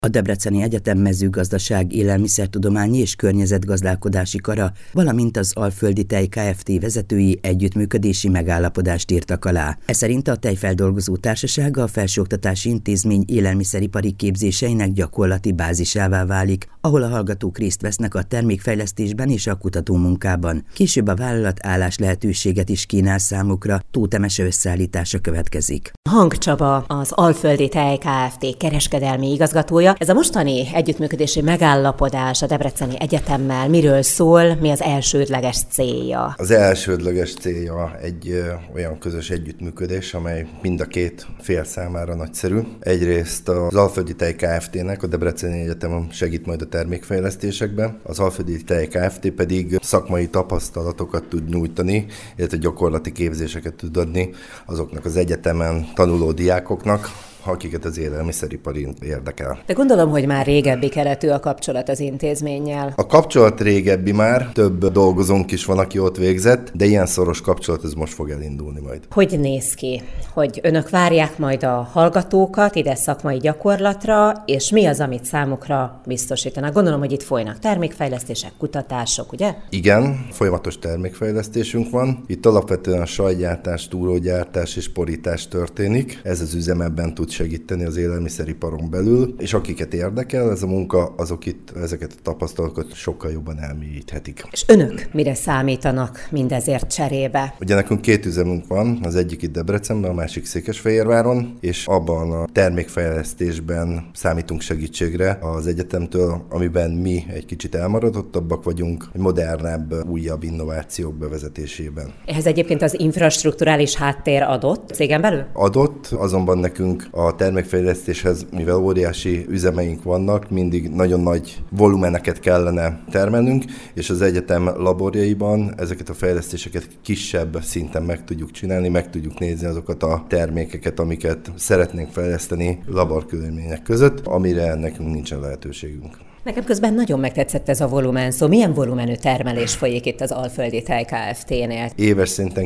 A Debreceni Egyetem Mezőgazdaság, Élelmiszertudományi és Környezetgazdálkodási Kara, valamint az Alföldi Tej Kft. Vezetői együttműködési megállapodást írtak alá. Ez szerint a Tejfeldolgozó Társasága a felsőoktatási intézmény élelmiszeripari képzéseinek gyakorlati bázisává válik, ahol a hallgatók részt vesznek a termékfejlesztésben és a kutatómunkában. Később a vállalat állás lehetőséget is kínál számukra, Tóth Emese összeállítása következik. Hang Csaba, az Alföldi Tej Kft. Kereskedelmi igazgatója. Ez a mostani együttműködési megállapodás a Debreceni Egyetemmel miről szól, mi az elsődleges célja? Az elsődleges célja egy olyan közös együttműködés, amely mind a két fél számára nagyszerű. Egyrészt az Alföldi Tej Kft.-nek a Debreceni Egyetem segít majd a termékfejlesztésekben, az Alföldi Tej Kft. Pedig szakmai tapasztalatokat tud nyújtani, illetve gyakorlati képzéseket tud adni azoknak az egyetemen tanuló diákoknak, akiket az élelmiszeripari érdekel. De gondolom, hogy már régebbi keletű a kapcsolat az intézménnyel. A kapcsolat régebbi már, több dolgozónk is van, aki ott végzett, de ilyen szoros kapcsolat ez most fog elindulni majd. Hogy néz ki? Hogy önök várják majd a hallgatókat ide szakmai gyakorlatra, és mi az, amit számukra biztosítanak? Gondolom, hogy itt folynak termékfejlesztések, kutatások, ugye? Igen, folyamatos termékfejlesztésünk van. Itt alapvetően sajtgyártás, túrógyártás és porítás történik. Ez az üzem ebben tud segíteni az élelmiszeriparon belül, és akiket érdekel ez a munka, azok itt ezeket a tapasztalatokat sokkal jobban elmélyíthetik. És önök mire számítanak mindezért cserébe? Ugye nekünk két üzemünk van, az egyik itt Debrecenben, a másik Székesfehérváron, és abban a termékfejlesztésben számítunk segítségre az egyetemtől, amiben mi egy kicsit elmaradottabbak vagyunk, modernebb, újabb innovációk bevezetésében. Ehhez egyébként az infrastrukturális háttér adott cégen belül? Adott, azonban nekünk a termékfejlesztéshez, mivel óriási üzemeink vannak, mindig nagyon nagy volumeneket kellene termelnünk, és az egyetem laborjaiban ezeket a fejlesztéseket kisebb szinten meg tudjuk csinálni, meg tudjuk nézni azokat a termékeket, amiket szeretnénk fejleszteni laborkörülmények között, amire nekünk nincsen lehetőségünk. Nekem közben nagyon megtetszett ez a volumen szó. Milyen volumenű termelés folyik itt az Alföldi Tej Kft.-nél? Éves szinten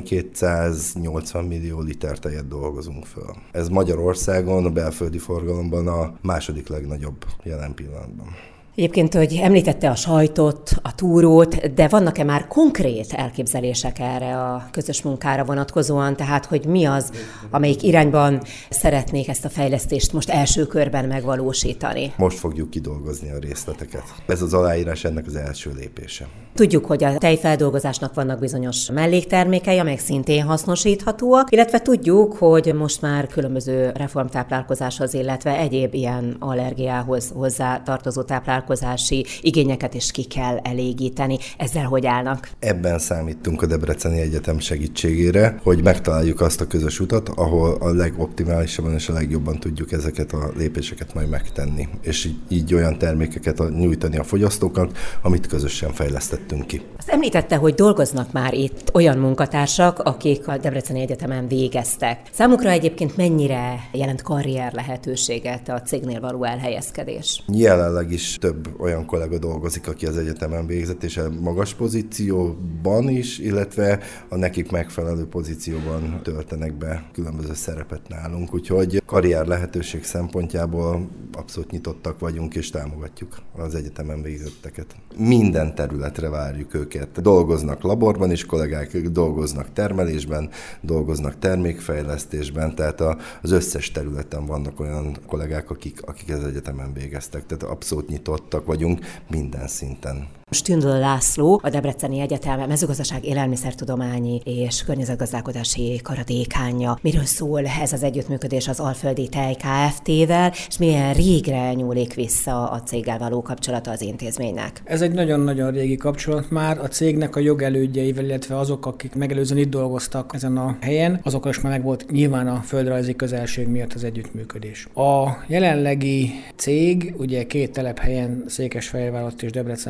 280 millió liter tejet dolgozunk föl. Ez Magyarországon a belföldi forgalomban a második legnagyobb jelen pillanatban. Egyébként, hogy említette a sajtot, a túrót, de vannak-e már konkrét elképzelések erre a közös munkára vonatkozóan, tehát hogy mi az, amelyik irányban szeretnék ezt a fejlesztést most első körben megvalósítani? Most fogjuk kidolgozni a részleteket. Ez az aláírás ennek az első lépése. Tudjuk, hogy a tejfeldolgozásnak vannak bizonyos melléktermékei, amelyek szintén hasznosíthatóak, illetve tudjuk, hogy most már különböző reformtáplálkozáshoz, illetve egyéb ilyen allergiához hozzá tartozó táplálkozási igényeket is ki kell elégíteni. Ezzel hogy állnak? Ebben számítunk a Debreceni Egyetem segítségére, hogy megtaláljuk azt a közös utat, ahol a legoptimálisabban és a legjobban tudjuk ezeket a lépéseket majd megtenni, és így olyan termékeket nyújtani a fogyasztóknak, amit közösen fejlesztettünk ki. Azt említette, hogy dolgoznak már itt olyan munkatársak, akik a Debreceni Egyetemen végeztek. Számukra egyébként mennyire jelent karrier lehetőséget a cégnél való elhelyezkedés? Jelenleg is több olyan kollega dolgozik, aki az egyetemen végzett, és a magas pozícióban is, illetve a nekik megfelelő pozícióban töltenek be különböző szerepet nálunk. Úgyhogy karrier lehetőség szempontjából abszolút nyitottak vagyunk, és támogatjuk az egyetemen végzetteket. Minden területre várjuk őket. Dolgoznak laborban is kollégák, dolgoznak termelésben, dolgoznak termékfejlesztésben, tehát az összes területen vannak olyan kollégák, akik az egyetemen végeztek. Tehát abszolút nyitottak vagyunk minden szinten. Stündl László, a Debreceni Egyetem Mezőgazdaság, Élelmiszertudományi és Környezetgazdálkodási Kara dékánja. Miről szól ez az együttműködés az Alföldi Tej Kft.-vel, és milyen régre nyúlik vissza a céggel való kapcsolata az intézménynek? Ez egy nagyon-nagyon régi kapcsolat már. A cégnek a jogelődjeivel, illetve azok, akik megelőzően itt dolgoztak ezen a helyen, azokkal is már megvolt nyilván a földrajzi közelség miatt az együttműködés. A jelenlegi cég ugye két telephelyen, Székesfehérváron és Debrecenben működik,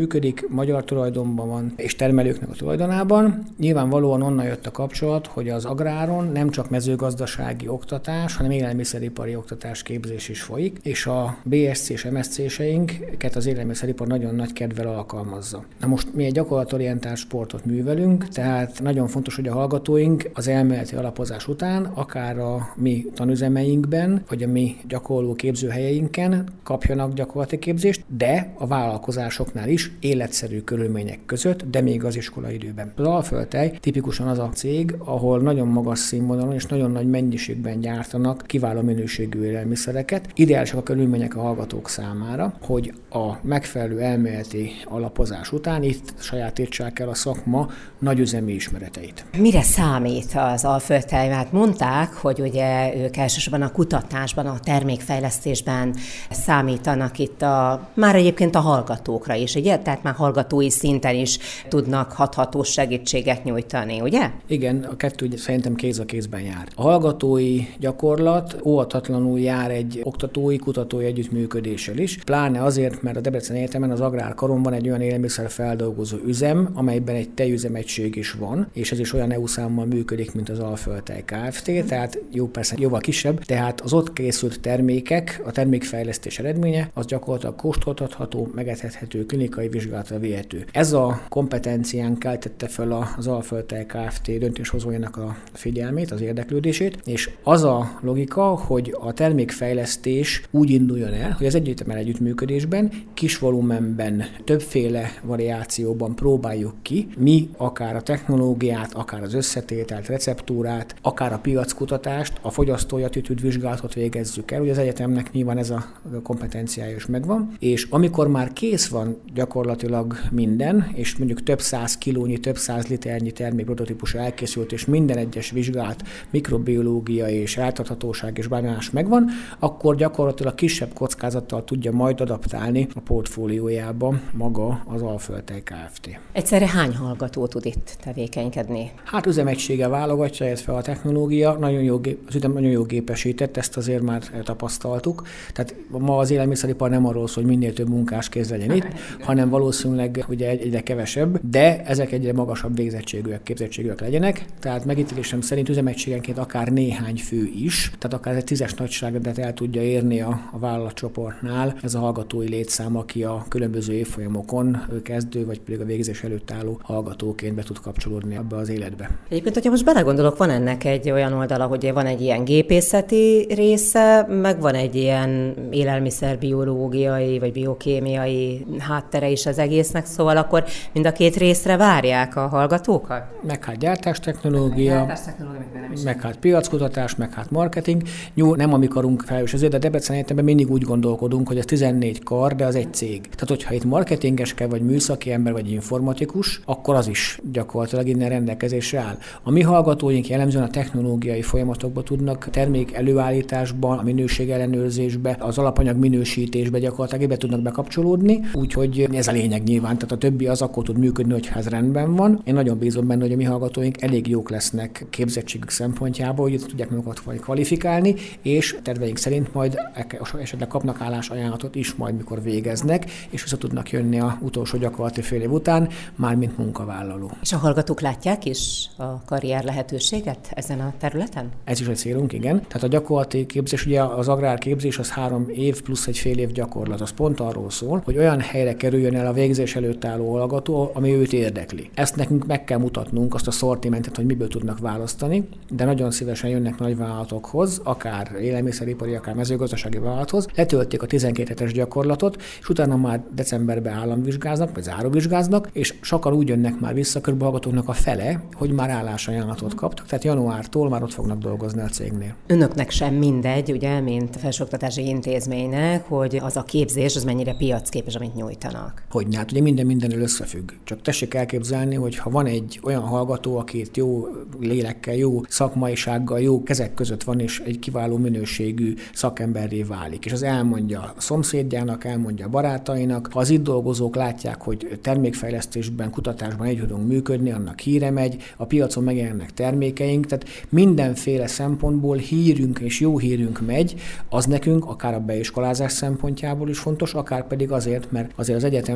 működik, magyar tulajdonban van, és termelőknek a tulajdonában. Nyilvánvalóan onnan jött a kapcsolat, hogy az agráron nem csak mezőgazdasági oktatás, hanem élelmiszeripari oktatás képzés is folyik, és a BSC és MSC-seinket az élelmiszeripar nagyon nagy kedvel alkalmazza. Na most mi egy gyakorlatorientált sportot művelünk, tehát nagyon fontos, hogy a hallgatóink az elméleti alapozás után, akár a mi tanüzemeinkben, vagy a mi gyakorló képzőhelyeinken kapjanak gyakorlati képzést, de a vállalkozásoknál is életszerű körülmények között, de még az iskolaidőben. Az Alföld-tej tipikusan az a cég, ahol nagyon magas színvonalon és nagyon nagy mennyiségben gyártanak kiváló minőségű élelmiszereket. Ideálisak a körülmények a hallgatók számára, hogy a megfelelő elméleti alapozás után itt sajátítsák el a szakma nagyüzemi ismereteit. Mire számít az Alföld-tej? Hát mondták, hogy ugye ők elsősorban a kutatásban, a termékfejlesztésben számítanak itt már egyébként a hallgatókra is, ugye? Tehát már hallgatói szinten is tudnak hathatós segítséget nyújtani, ugye? Igen, a kettő szerintem kéz a kézben jár. A hallgatói gyakorlat óhatatlanul jár egy oktatói, kutatói együttműködéssel is, pláne azért, mert a Debreceni Egyetemen az Agrárkaron van egy olyan élelmiszerfeldolgozó üzem, amelyben egy tejüzemegység is van, és ez is olyan EU számmal működik, mint az Alföld-tej Kft., tehát jó, persze jóval kisebb, tehát az ott készült termékek, a termékfejlesztés eredménye, az gyakorlatilag kóstoltatható, megethethető, klinikai vizsgálatra vihető. Ez a kompetencián keltette fel az Alföld-tej Kft. Döntéshozójának a figyelmét, az érdeklődését, és az a logika, hogy a termékfejlesztés úgy induljon el, hogy az egyetemen együttműködésben, kis volumenben, többféle variációban próbáljuk ki, mi akár a technológiát, akár az összetételt, receptúrát, akár a piackutatást, a fogyasztói attitűd vizsgálatot végezzük el. Ugye az egyetemnek nyilván ez a kompetenciája is megvan, és amikor már kész van gyakorlatilag minden, és mondjuk több száz kilónyi, több száz liternyi termék prototípus elkészült, és minden egyes vizsgált mikrobiológia és eltarthatóság és bármi más megvan, akkor gyakorlatilag kisebb kockázattal tudja majd adaptálni a portfóliójába maga az Alföld-tej Kft. Egyszerre hány hallgató tud itt tevékenykedni? Hát üzemegysége válogatja, illetve a technológia az üzem nagyon jó gépesített, ezt azért már tapasztaltuk. Tehát ma az élelmiszeripar nem arról szól, hogy minél több munkás kéz legyen itt, hanem valószínűleg ugye egyre kevesebb, de ezek egyre magasabb végzettségűek, képzettségűek legyenek. Tehát megítélésem szerint üzemegységenként akár néhány fő is, tehát akár egy 10-es nagyságot el tudja érni a vállalatcsoportnál ez a hallgatói létszám, aki a különböző évfolyamokon kezdő vagy pedig a végzés előtt álló hallgatóként be tud kapcsolódni ebbe az életbe. Egyébként, hogyha most belegondolok, van ennek egy olyan oldala, hogy van egy ilyen gépészeti része, meg van egy ilyen élelmiszerbiológiai vagy biokémiai háttere is az egésznek, szóval akkor mind a két részre várják a hallgatókat? Meg hát gyártástechnológia, meg hát piackutatás, meg hát marketing. Jó, nem a mi karunk felelős ezért, de Debrecen Egyetemben mindig úgy gondolkodunk, hogy ez 14 kar, de az egy cég. Tehát, hogyha itt marketinges kell, vagy műszaki ember, vagy informatikus, akkor az is gyakorlatilag innen rendelkezésre áll. A mi hallgatóink jellemzően a technológiai folyamatokba tudnak termék előállításban, a minőség ellenőrzésbe, az alapanyag minősítésbe gyakorlatilag ebbe tudnak bekapcsolódni, úgyhogy ez a lényeg nyilván. Tehát a többi az akkor tud működni, hogyha ez rendben van. Én nagyon bízom benne, hogy a mi hallgatóink elég jók lesznek képzettségük szempontjából, hogy tudják magukat kvalifikálni, és terveink szerint majd esetleg kapnak állásajánlatot is majd, mikor végeznek, és vissza tudnak jönni a utolsó gyakorlati fél év után, már mint munkavállaló. És a hallgatók látják is a karrier lehetőséget ezen a területen? Ez is egy célunk, igen. Tehát a gyakorlati képzés, ugye az agrárképzés az 3 év plusz egy fél év gyakorlat. Az pont arról szól, hogy olyan helyre kerüljön el a végzés előtt álló hallgató, ami őt érdekli. Ezt nekünk meg kell mutatnunk, azt a szortimentet, hogy miből tudnak választani, de nagyon szívesen jönnek nagyvállalatokhoz, akár élelmiszeripari, akár mezőgazdasági vállalathoz, letöltik a 12 hetes gyakorlatot, és utána már decemberben államvizsgáznak, vagy záróvizsgáznak, és sokan úgy jönnek már vissza, körülbelül hallgatóknak a fele, hogy már állásajánlatot kaptak, tehát januártól már ott fognak dolgozni a cégnél. Önöknek sem mindegy, ugye, mint felsőoktatási intézménynek, hogy az a képzés, az mennyire piacképes, amit nyújtanak. Hogyne, hát ugye mindenről összefügg. Csak tessék elképzelni, hogy ha van egy olyan hallgató, akit jó lélekkel, jó szakmaisággal, jó kezek között van, és egy kiváló minőségű szakemberré válik, és az elmondja a szomszédjának, elmondja a barátainak, ha az itt dolgozók látják, hogy termékfejlesztésben, kutatásban együtt tudunk működni, annak híre megy, a piacon megjelennek termékeink, tehát mindenféle szempontból hírünk és jó hírünk megy, az nekünk akár a beiskolázás szempontjából is fontos, akár pedig azért, mert azért az egyetem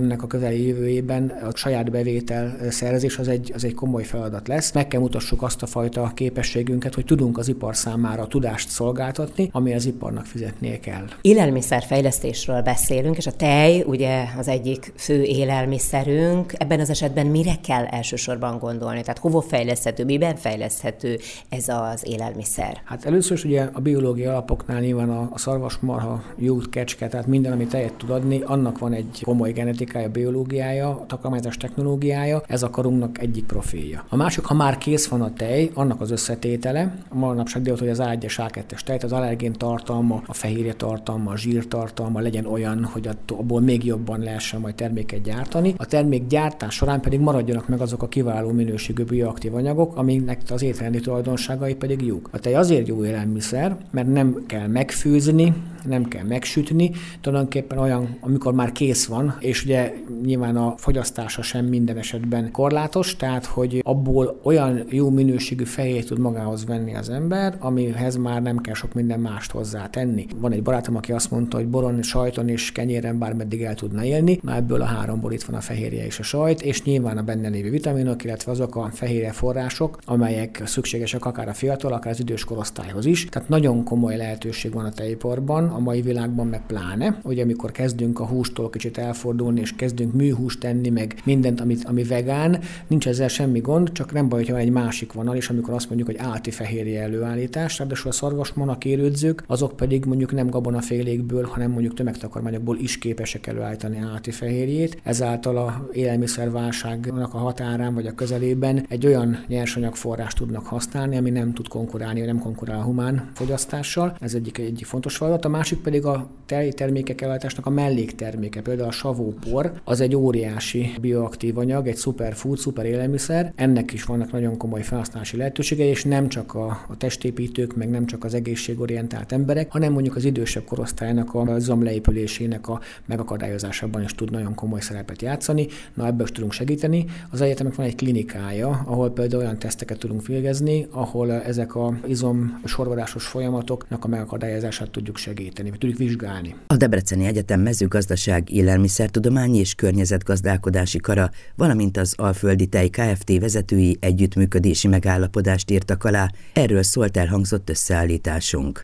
egyetemnek a közeli jövőjében a saját bevétel szerzés az egy komoly feladat lesz. Meg kell mutassuk azt a fajta képességünket, hogy tudunk az ipar számára tudást szolgáltatni, ami az iparnak fizetnie kell. Élelmiszerfejlesztésről beszélünk, és a tej ugye az egyik fő élelmiszerünk. Ebben az esetben mire kell elsősorban gondolni? Tehát hova fejleszthető, miben fejleszthető ez az élelmiszer? Hát először is ugye a biológiai alapoknál nyilván a szarvasmarha, jút, kecske, tehát minden, ami tejet tud adni, annak van egy komoly genetikája, biológiája, a takarmányzás technológiája, ez a karunknak egyik profilja. A másik, ha már kész van a tej, annak az összetétele, a manapság divat, hogy az A1-es, A2-es tej, az allergén tartalma, a fehérje tartalma, a zsír tartalma legyen olyan, hogy abból még jobban lehessen majd terméket gyártani. A termék gyártás során pedig maradjanak meg azok a kiváló minőségű bioaktív anyagok, amiknek az étrendi tulajdonságai pedig jók. A tej azért jó élelmiszer, mert nem kell megfőzni, nem kell megsütni, tulajdonképpen olyan, amikor már kész van, és ugye nyilván a fogyasztása sem minden esetben korlátos, tehát hogy abból olyan jó minőségű fehérjét tud magához venni az ember, amihez már nem kell sok minden mást hozzátenni. Van egy barátom, aki azt mondta, hogy boron, sajton és kenyéren bármeddig el tudna élni, na ebből a háromból itt van a fehérje és a sajt, és nyilván a benne lévő vitaminok, illetve azok a fehérje források, amelyek szükségesek akár a fiatal, akár az idős korosztályhoz is. Tehát nagyon komoly lehetőség van a tejiparban, a mai világban meg pláne, hogy amikor kezdünk a hústól kicsit elfordulni, és kezdünk műhúst tenni, meg mindent, ami vegán, nincs ezzel semmi gond, csak nem baj, hogyha van egy másik vonal, és amikor azt mondjuk, hogy állati fehérje előállítás, ráadásul a szarvasmarha kérődzők, azok pedig mondjuk nem gabonafélékből, hanem mondjuk tömegtakarmányokból is képesek előállítani állati fehérjét. Ezáltal a élelmiszerválságnak a határán vagy a közelében egy olyan nyersanyagforrást tudnak használni, ami nem tud konkurálni, nem konkurál a humán fogyasztással. Ez egyik fontos feladat. A másik pedig a termékek előállításnak a mellékterméke, például a savópor, az egy óriási bioaktív anyag, egy superfood, szuper élelmiszer. Ennek is vannak nagyon komoly felhasználási lehetőségei, és nem csak a testépítők, meg nem csak az egészségorientált emberek, hanem mondjuk az idősebb korosztálynak a izomleépülésének a megakadályozásában is tud nagyon komoly szerepet játszani. Na, ebből is tudunk segíteni. Az egyetemnek van egy klinikája, ahol például olyan teszteket tudunk végezni, ahol ezek az izom sorvadásos folyamatoknak a megakadályozását tudjuk segíteni, vagy tudjuk vizsgálni. A Debreceni Egyetem Mezőgazdaság, Élelmiszertudományi és Környezetgazdálkodási Kara, valamint az Alföldi Tej Kft. Vezetői együttműködési megállapodást írtak alá, erről szólt elhangzott összeállításunk.